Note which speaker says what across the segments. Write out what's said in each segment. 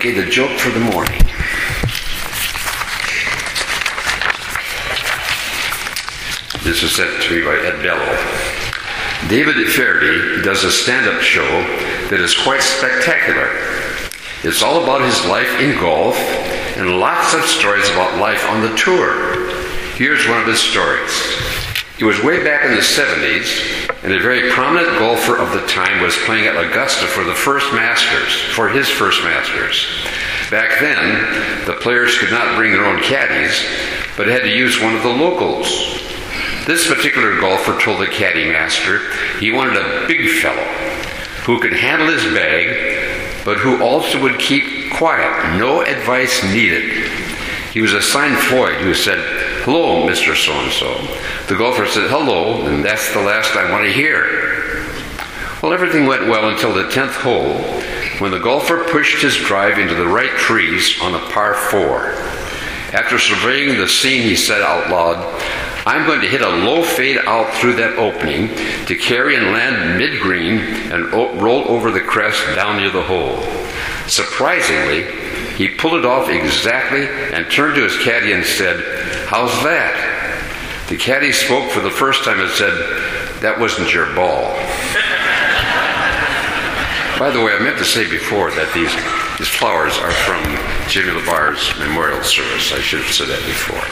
Speaker 1: Okay, the joke for the morning. This was sent to me by Ed Bello. David Feherty does a stand-up show that is quite spectacular. It's all about his life in golf and lots of stories about life on the tour. Here's one of his stories. It was way back in the 70s, and a very prominent golfer of the time was playing at Augusta for his first Masters. Back then, the players could not bring their own caddies, but had to use one of the locals. This particular golfer told the caddy master he wanted a big fellow who could handle his bag, but who also would keep quiet, no advice needed. He was assigned Floyd, who said, "Hello, Mr. So-and-so." The golfer said, "Hello," and that's the last I want to hear. Well, everything went well until the 10th hole, when the golfer pushed his drive into the right trees on a par 4. After surveying the scene, he said out loud, "I'm going to hit a low fade out through that opening to carry and land mid-green and roll over the crest down near the hole." Surprisingly, he pulled it off exactly and turned to his caddy and said, "How's that?" The caddy spoke for the first time and said, "That wasn't your ball." By the way, I meant to say before that these flowers are from Jimmy LaBar's memorial service. I should have said that before.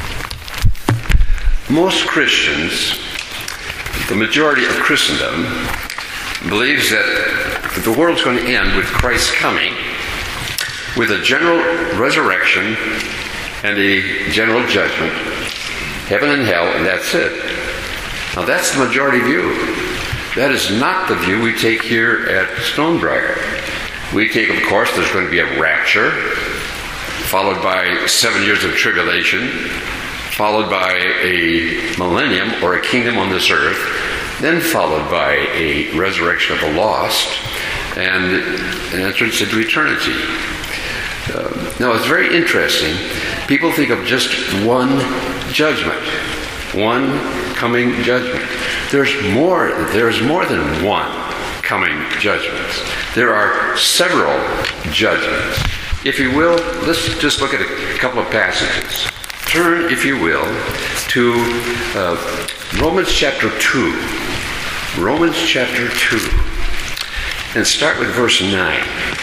Speaker 1: Most Christians, the majority of Christendom, believes that the world's going to end with Christ's coming, with a general resurrection and a general judgment, heaven and hell, and that's it. Now that's the majority view. That is not the view we take here at Stonebriar. We take, of course, there's going to be a rapture, followed by 7 years of tribulation, followed by a millennium or a kingdom on this earth, then followed by a resurrection of the lost, and an entrance into eternity. Now, it's very interesting. People think of just one judgment, one coming judgment. There's more than one coming judgment. There are several judgments. If you will, let's just look at a couple of passages. Turn, if you will, to Romans chapter 2. Romans chapter 2. And start with verse 9.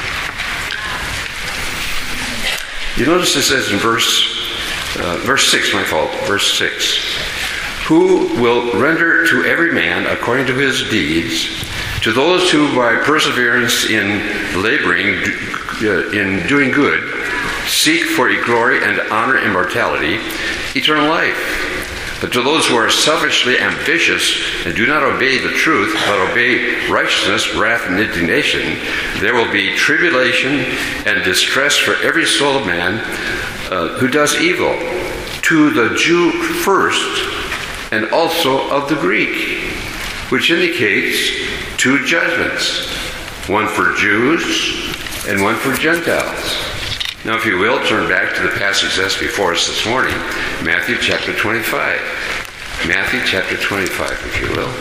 Speaker 1: You notice it says in verse 6, verse 6. "Who will render to every man according to his deeds, to those who by perseverance in laboring, in doing good, seek for glory and honor, immortality, eternal life. But to those who are selfishly ambitious and do not obey the truth, but obey righteousness, wrath, and indignation, there will be tribulation and distress for every soul of man who does evil, to the Jew first, and also of the Greek," which indicates two judgments, one for Jews and one for Gentiles. Now, if you will, turn back to the passage that's before us this morning, Matthew chapter 25. Matthew chapter 25, if you will.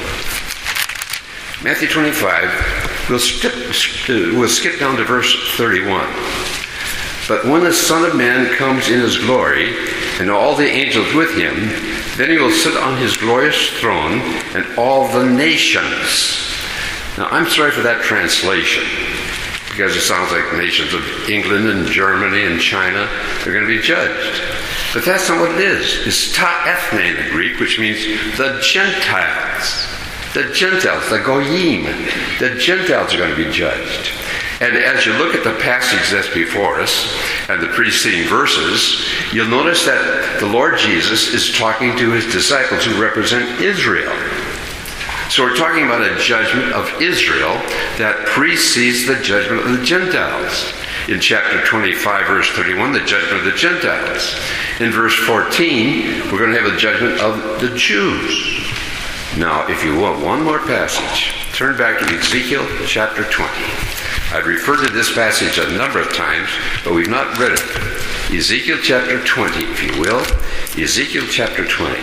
Speaker 1: Matthew 25, we'll skip down to verse 31. "But when the Son of Man comes in his glory, and all the angels with him, then he will sit on his glorious throne, and all the nations." Now, I'm sorry for that translation, because it sounds like nations of England and Germany and China are going to be judged. But that's not what it is. It's ta ethne in the Greek, which means the Gentiles. The Gentiles, the Goyim. The Gentiles are going to be judged. And as you look at the passage that's before us and the preceding verses, you'll notice that the Lord Jesus is talking to his disciples who represent Israel. So we're talking about a judgment of Israel that precedes the judgment of the Gentiles. In chapter 25, verse 31, the judgment of the Gentiles. In verse 14, we're going to have the judgment of the Jews. Now, if you will, one more passage. Turn back to Ezekiel chapter 20. I've referred to this passage a number of times, but we've not read it. Ezekiel chapter 20, if you will. Ezekiel chapter 20.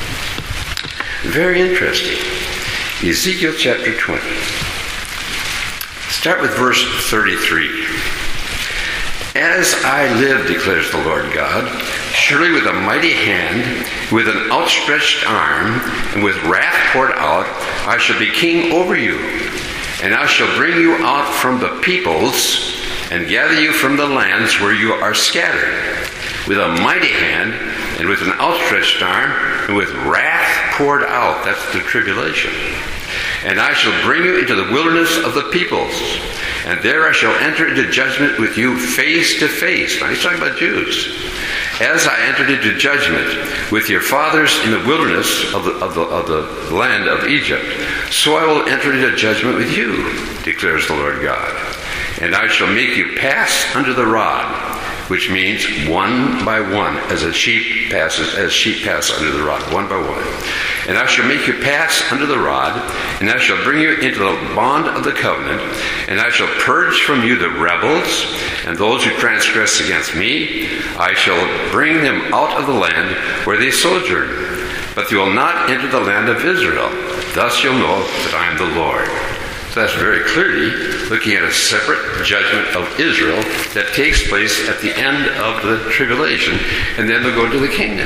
Speaker 1: Very interesting. Ezekiel chapter 20. Start with verse 33. as I live, declares the Lord God, surely with a mighty hand, with an outstretched arm, and with wrath poured out, I shall be king over you. And I shall bring you out from the peoples, and gather you from the lands where you are scattered, with a mighty hand, and with an outstretched arm, and with wrath poured out. That's the tribulation. And I shall bring you into the wilderness of the peoples, and there I shall enter into judgment with you face to face. Now he's talking about Jews. As I entered into judgment with your fathers in the wilderness of the land of Egypt, so I will enter into judgment with you, declares the Lord God. And I shall make you pass under the rod, which means one by one, as sheep pass under the rod, one by one. And I shall make you pass under the rod, and I shall bring you into the bond of the covenant, and I shall purge from you the rebels, and those who transgress against me. I shall bring them out of the land where they sojourn, but they will not enter the land of Israel. Thus you'll know that I am the Lord. So that's very clearly looking at a separate judgment of Israel that takes place at the end of the tribulation, and then they'll go to the kingdom.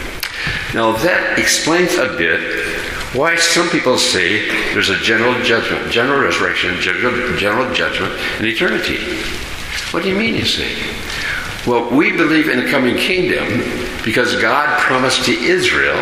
Speaker 1: Now that explains a bit why some people say there's a general judgment, general resurrection, general judgment, and eternity. What do you mean, you say? Well, we believe in a coming kingdom because God promised to Israel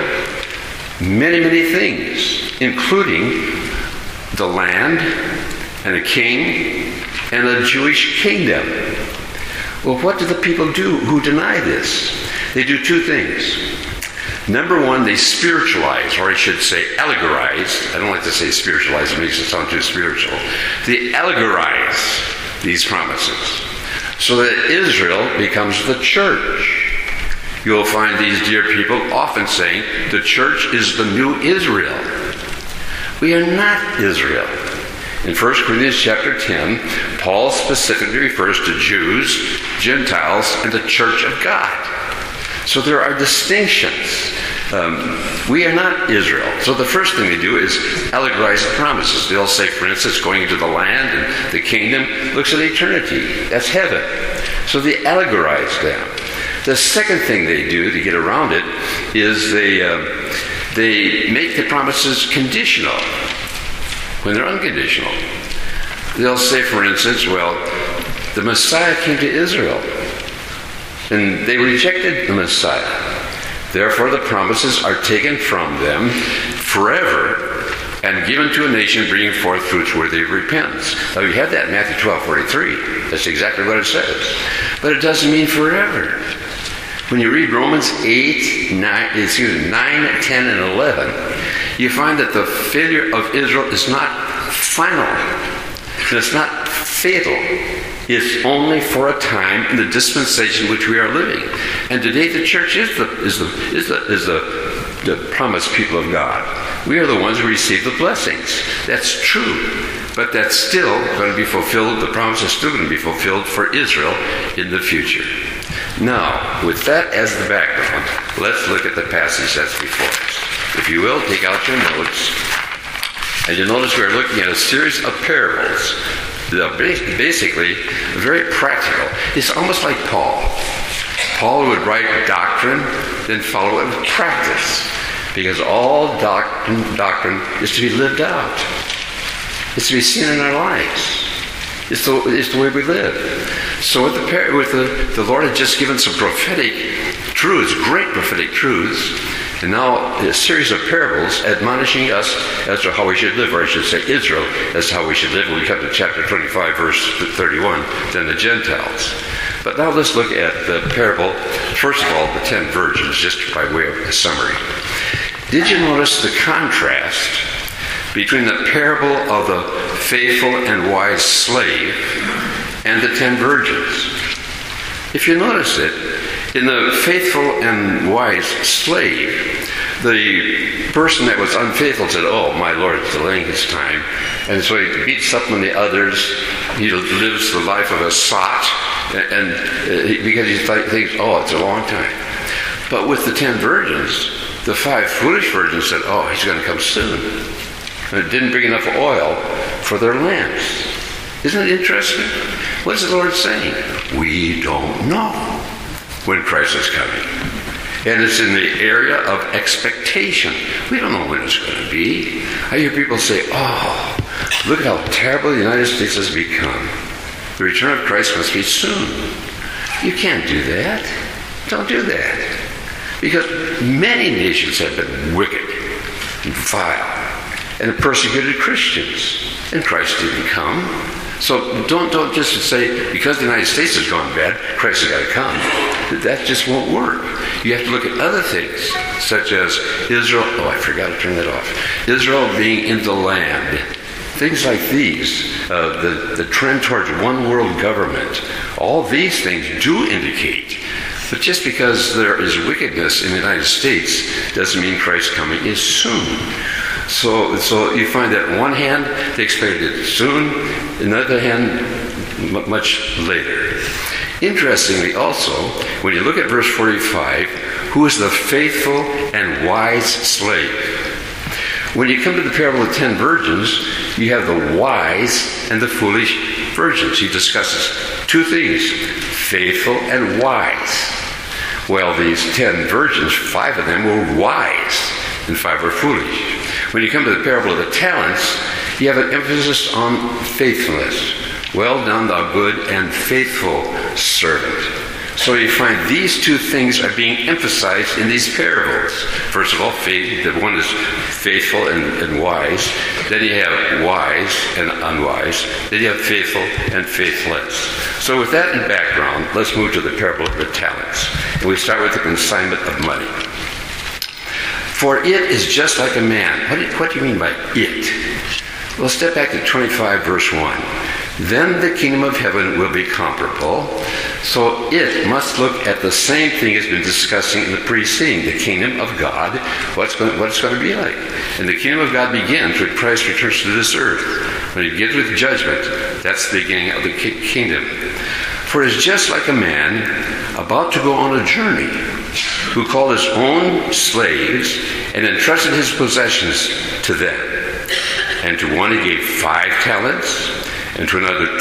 Speaker 1: many, many things, including the land and a king and a Jewish kingdom. Well, what do the people do who deny this? They do two things. Number one, they spiritualize, or I should say allegorize. I don't like to say spiritualize, it makes it sound too spiritual. They allegorize these promises so that Israel becomes the church. You'll find these dear people often saying the church is the new Israel. We are not Israel. In 1 Corinthians chapter 10, Paul specifically refers to Jews, Gentiles, and the church of God. So there are distinctions. We are not Israel. So the first thing they do is allegorize the promises. They'll say, for instance, going into the land and the kingdom looks at eternity. That's heaven. So they allegorize them. The second thing they do to get around it is they make the promises conditional when they're unconditional. They'll say, for instance, well, the Messiah came to Israel, and they rejected the Messiah. Therefore, the promises are taken from them forever and given to a nation bringing forth fruits worthy of repentance. Now, you have that in Matthew 12:43. That's exactly what it says. But it doesn't mean forever. When you read Romans 9, 10, and 11, you find that the failure of Israel is not final. And it's not fatal. It's only for a time in the dispensation which we are living. And today the church is the promised people of God. We are the ones who receive the blessings. That's true. But that's still going to be fulfilled. The promise is still going to be fulfilled for Israel in the future. Now, with that as the background, let's look at the passage that's before us. If you will, take out your notes. And you'll notice we're looking at a series of parables. They're basically very practical. It's almost like Paul. Paul would write doctrine, then follow it with practice. Because all doctrine is to be lived out. It's to be seen in our lives. It's the way we live. So with the Lord had just given some prophetic truths, great prophetic truths, and now a series of parables admonishing us as to how we should live, or I should say Israel as to how we should live when we come to chapter 25, verse 31, then the Gentiles. But now let's look at the parable, first of all, the 10 virgins, just by way of a summary. Did you notice the contrast between the parable of the faithful and wise slave and the 10 virgins? If you notice it, in the faithful and wise slave, the person that was unfaithful said, oh, my Lord is delaying his time. And so he beats up on the others. He lives the life of a sot, because he thinks, oh, it's a long time. But with the 10 virgins, the 5 foolish virgins said, oh, he's going to come soon. And it didn't bring enough oil for their lamps. Isn't it interesting? What is the Lord saying? We don't know when Christ is coming. And it's in the area of expectation. We don't know when it's going to be. I hear people say, oh, look at how terrible the United States has become. The return of Christ must be soon. You can't do that. Don't do that. Because many nations have been wicked and vile and have persecuted Christians. And Christ didn't come. So don't just say, because the United States has gone bad, Christ has got to come. That just won't work. You have to look at other things, such as Israel. Oh, I forgot to turn that off. Israel being in the land. Things like these, the trend towards one world government, all these things do indicate. But just because there is wickedness in the United States doesn't mean Christ's coming is soon. So you find that on one hand, they expected it soon, on the other hand, much later. Interestingly also, when you look at verse 45, who is the faithful and wise slave? When you come to the parable of 10 virgins, you have the wise and the foolish virgins. He discusses two things, faithful and wise. Well, these 10 virgins, 5 of them were wise and 5 were foolish. When you come to the parable of the talents, you have an emphasis on faithfulness. Well done, thou good and faithful servant. So you find these two things are being emphasized in these parables. First of all, faith, the one is faithful and wise. Then you have wise and unwise. Then you have faithful and faithless. So with that in background, let's move to the parable of the talents. And we start with the consignment of money. For it is just like a man. What do you mean by it? Well, step back to 25, verse 1. Then the kingdom of heaven will be comparable. So it must look at the same thing as been discussing in the preceding, the kingdom of God, what it's going to be like. And the kingdom of God begins when Christ returns to this earth. When he begins with judgment, that's the beginning of the kingdom. For it is just like a man about to go on a journey, who called his own slaves and entrusted his possessions to them. And to one he gave 5 talents, and to another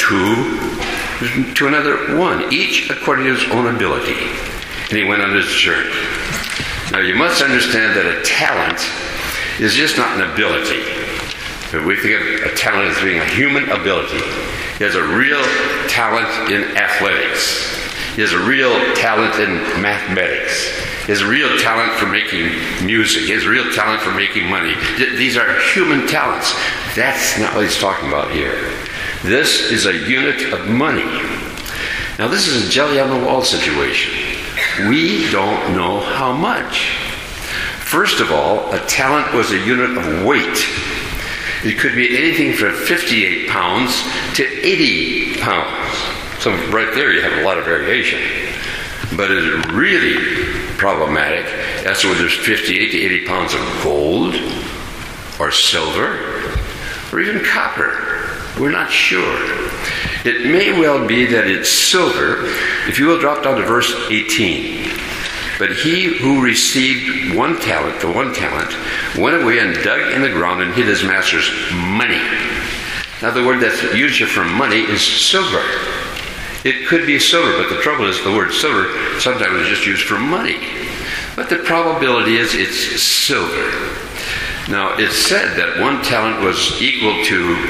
Speaker 1: 2, to another 1, each according to his own ability. And he went on his journey. Now you must understand that a talent is just not an ability. But we think of a talent as being a human ability. He has a real talent in athletics. He has a real talent in mathematics. He has a real talent for making music. He has a real talent for making money. These are human talents. That's not what he's talking about here. This is a unit of money. Now this is a jelly-on-the-wall situation. We don't know how much. First of all, a talent was a unit of weight. It could be anything from 58 pounds to 80 pounds. So right there you have a lot of variation. But it is really problematic as to whether there's 58 to 80 pounds of gold or silver or even copper. We're not sure. It may well be that it's silver. If you will drop down to verse 18. But he who received 1 talent, the 1 talent, went away and dug in the ground and hid his master's money. Now the word that's used here for money is silver. It could be silver, but the trouble is the word silver sometimes is just used for money. But the probability is it's silver. Now it's said that 1 talent was equal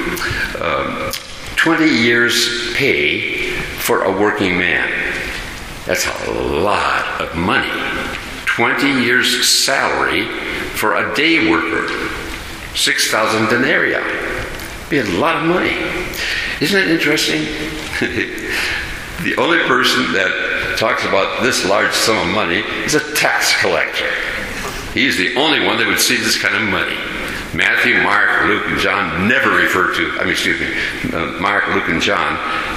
Speaker 1: to 20 years' pay for a working man. That's a lot of money. 20 years' salary for a day worker. 6,000 denarii. Be a lot of money. Isn't it interesting? The only person that talks about this large sum of money is a tax collector. He's the only one that would see this kind of money. Matthew, Mark, Luke, and John never refer to, Mark, Luke, and John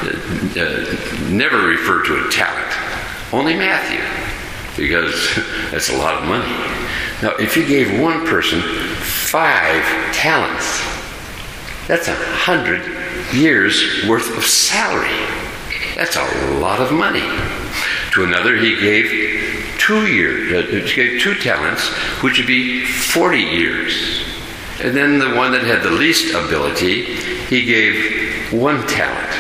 Speaker 1: never refer to a talent. Only Matthew, because that's a lot of money. Now, if you gave one person 5 talents, that's 100 years worth of salary. That's a lot of money. To another, he gave 2 talents, which would be 40 years. And then the one that had the least ability, he gave 1 talent.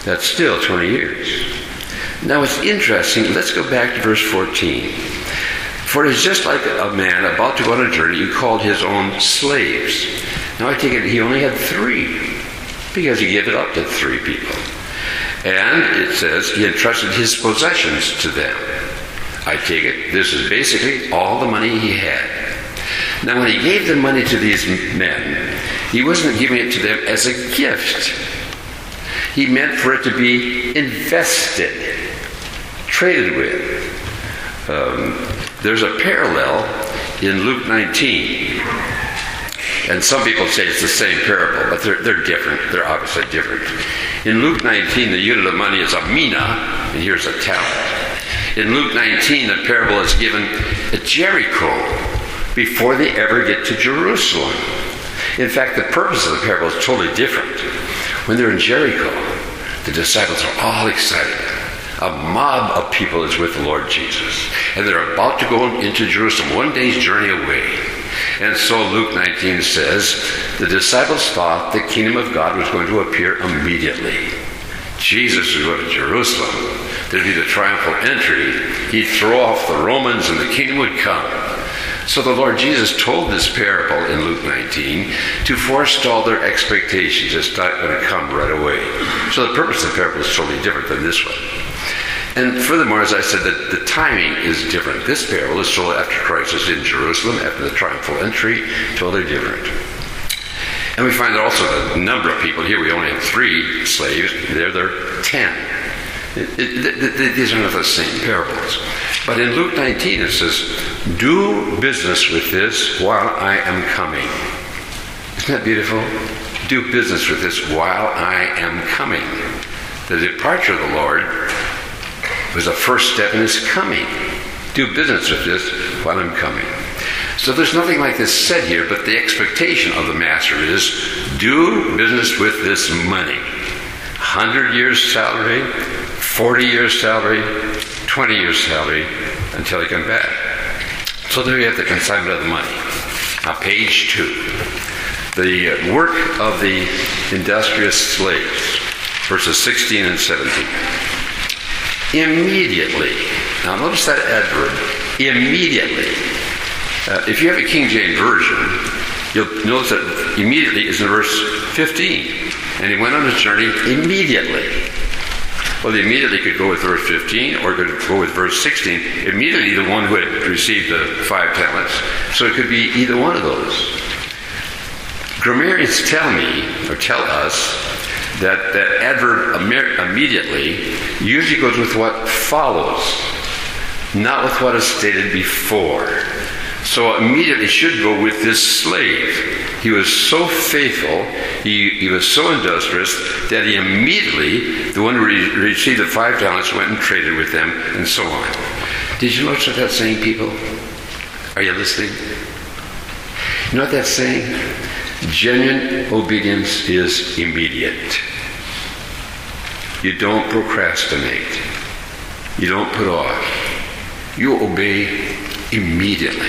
Speaker 1: That's still 20 years. Now it's interesting. Let's go back to verse 14. For it is just like a man about to go on a journey who called his own slaves. Now I take it he only had 3, because he gave it up to 3 people. And it says he entrusted his possessions to them. I take it this is basically all the money he had. Now when he gave the money to these men, he wasn't giving it to them as a gift. He meant for it to be invested, traded with. There's a parallel in Luke 19. And some people say it's the same parable, but they're different. They're obviously different. In Luke 19, the unit of money is a mina, and here's a talent. In Luke 19, the parable is given at Jericho before they ever get to Jerusalem. In fact, the purpose of the parable is totally different. When they're in Jericho, the disciples are all excited. A mob of people is with the Lord Jesus. And they're about to go into Jerusalem, one day's journey away. And so Luke 19 says, the disciples thought the kingdom of God was going to appear immediately. Jesus would go to Jerusalem. There'd be the triumphal entry. He'd throw off the Romans and the kingdom would come. So the Lord Jesus told this parable in Luke 19 to forestall their expectations. It's not going to come right away. So the purpose of the parable is totally different than this one. And furthermore, as I said, the timing is different. This parable is told after Christ is in Jerusalem, after the triumphal entry, totally different. And we find also the number of people. Here we only have 3 slaves. There are 10. These are not the same parables. But in Luke 19 it says, do business with this while I am coming. Isn't that beautiful? Do business with this while I am coming. The departure of the Lord was the first step in his coming. Do business with this while I'm coming. So there's nothing like this said here, but the expectation of the master is do business with this money. 100 years salary, 40 years salary, 20 years salary, until he comes back. So there you have the consignment of the money. Now page 2. The work of the industrious slaves, verses 16 and 17. Immediately. Now notice that adverb, immediately. If you have a King James Version, you'll notice that immediately is in verse 15. And he went on his journey immediately. Well, the immediately could go with verse 15 or could go with verse 16. Immediately the one who had received the 5 talents. So it could be either one of those. Grammarians tell us that adverb immediately usually goes with what follows, not with what is stated before. So immediately should go with this slave. He was so faithful, he was so industrious, that he immediately, the one who received the 5 talents, went and traded with them, and so on. Did you notice what that's saying, people? Are you listening? You know what that's saying? Genuine obedience is immediate. You don't procrastinate. You don't put off. You obey immediately.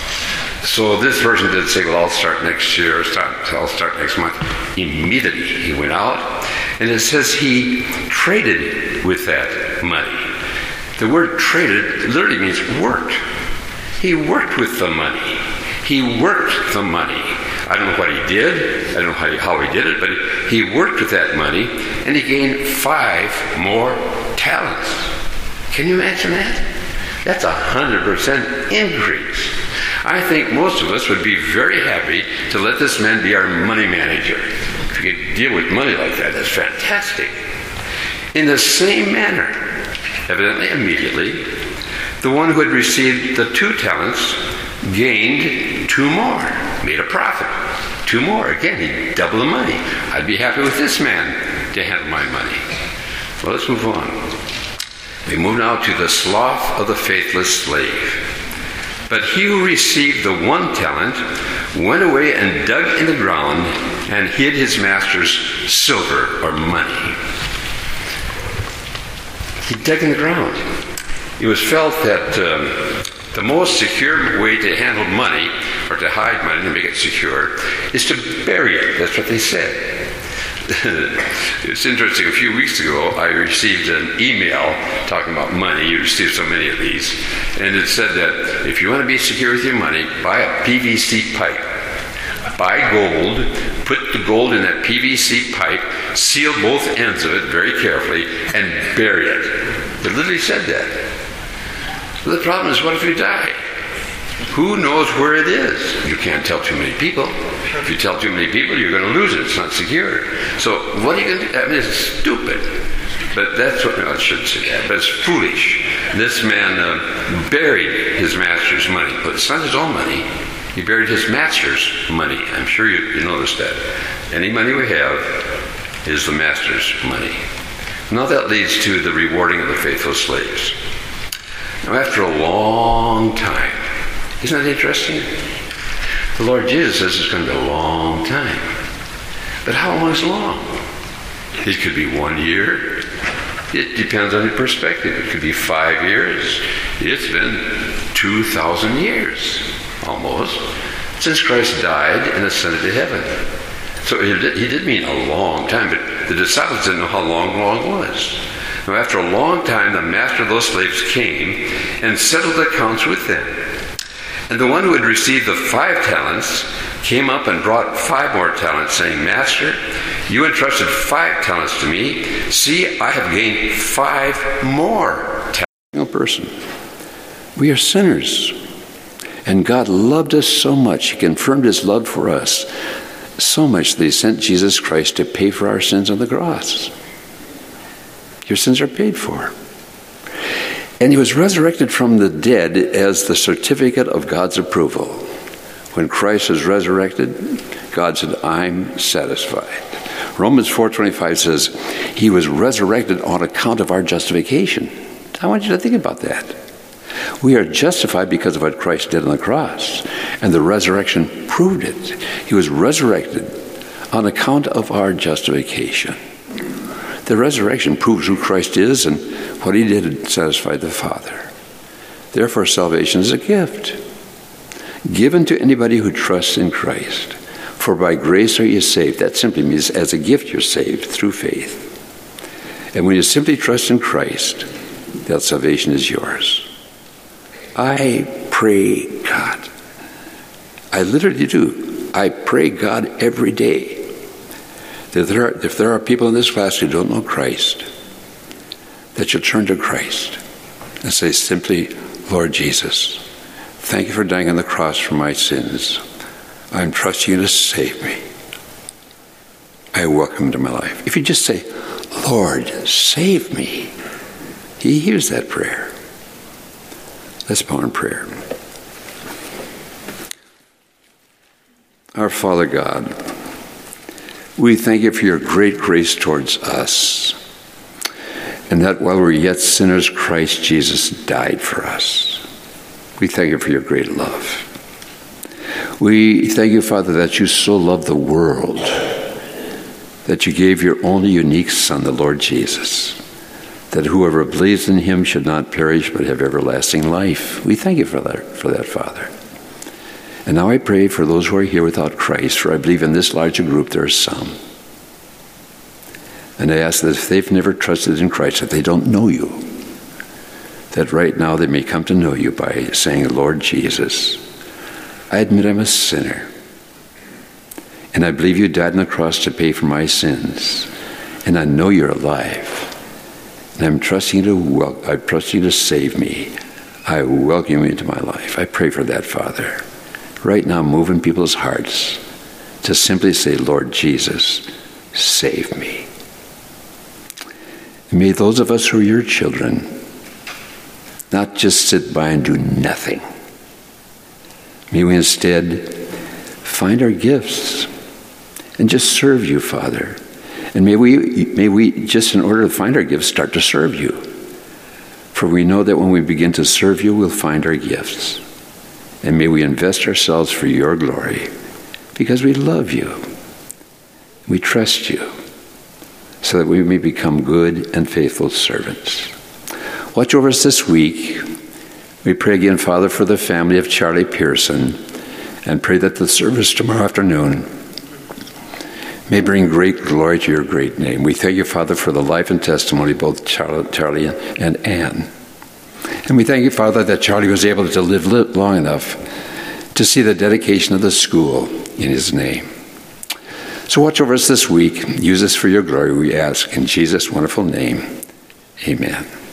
Speaker 1: So this version did say, well, I'll start next year, I'll start next month. Immediately he went out, and it says he traded with that money. The word traded literally means worked. He worked with the money. He worked the money. I don't know what he did. I don't know how he did it, but he worked with that money, and he gained 5 more talents. Can you imagine that? That's 100% increase. I think most of us would be very happy to let this man be our money manager. If we could deal with money like that, that's fantastic. In the same manner, evidently immediately, the one who had received the 2 talents gained 2 more, made a profit. 2 more. Again, he doubled the money. I'd be happy with this man to handle my money. Well, let's move on. We move now to the sloth of the faithless slave. But he who received the 1 talent went away and dug in the ground and hid his master's silver or money. He dug in the ground. It was felt that the most secure way to handle money, or to hide money and make it secure, is to bury it. That's what they said. It's interesting. A few weeks ago, I received an email talking about money. You receive so many of these. And it said that if you want to be secure with your money, buy a PVC pipe. Buy gold, put the gold in that PVC pipe, seal both ends of it very carefully, and bury it. It literally said that. Well, the problem is, what if you die? Who knows where it is? You can't tell too many people. If you tell too many people, you're going to lose it. It's not secure. So what are you going to do? I mean, it's stupid. But that's what, no, I shouldn't say that, but it's foolish. This man buried his master's money, but it's not his own money. He buried his master's money. I'm sure you noticed that. Any money we have is the master's money. Now that leads to the rewarding of the faithful slaves. Now after a long time, isn't that interesting? The Lord Jesus says it's going to be a long time. But how long is long? It could be 1 year. It depends on your perspective. It could be 5 years. It's been 2,000 years, almost, since Christ died and ascended to heaven. So he did mean a long time, but the disciples didn't know how long was. Now after a long time, the master of those slaves came and settled accounts with them. And the one who had received the 5 talents came up and brought 5 more talents, saying, Master, you entrusted 5 talents to me. See, I have gained 5 more talents. Person. We are sinners. And God loved us so much. He confirmed his love for us so much that he sent Jesus Christ to pay for our sins on the cross. Your sins are paid for. And he was resurrected from the dead as the certificate of God's approval. When Christ was resurrected, God said, I'm satisfied. Romans 4:25 says, he was resurrected on account of our justification. I want you to think about that. We are justified because of what Christ did on the cross. And the resurrection proved it. He was resurrected on account of our justification. The resurrection proves who Christ is and what he did satisfied the Father. Therefore, salvation is a gift given to anybody who trusts in Christ. For by grace are you saved. That simply means as a gift you're saved through faith. And when you simply trust in Christ, that salvation is yours. I pray God. I literally do. I pray God every day. If there are people in this class who don't know Christ, that you'll turn to Christ and say simply, Lord Jesus, thank you for dying on the cross for my sins. I'm trusting you to save me. I welcome into my life. If you just say, Lord, save me, he hears that prayer. Let's bow in prayer. Our Father God, we thank you for your great grace towards us, and that while we're yet sinners, Christ Jesus died for us. We thank you for your great love. We thank you, Father, that you so loved the world that you gave your only unique Son, the Lord Jesus, that whoever believes in him should not perish but have everlasting life. We thank you for that, Father. And now I pray for those who are here without Christ, for I believe in this larger group there are some. And I ask that if they've never trusted in Christ, that they don't know you, that right now they may come to know you by saying, Lord Jesus, I admit I'm a sinner, and I believe you died on the cross to pay for my sins, and I know you're alive, and I'm trusting you to save me. I welcome you into my life. I pray for that, Father. Right now, move in people's hearts to simply say, Lord Jesus, save me. And may those of us who are your children not just sit by and do nothing. May we instead find our gifts and just serve you, Father. And may we just in order to find our gifts, start to serve you. For we know that when we begin to serve you, we'll find our gifts. And may we invest ourselves for your glory, because we love you. We trust you, so that we may become good and faithful servants. Watch over us this week. We pray again, Father, for the family of Charlie Pearson, and pray that the service tomorrow afternoon
Speaker 2: may bring great glory to your great name. We thank you, Father, for the life and testimony of both Charlie and Anne. And we thank you, Father, that Charlie was able to live long enough to see the dedication of the school in his name. So watch over us this week. Use us for your glory, we ask. In Jesus' wonderful name, amen.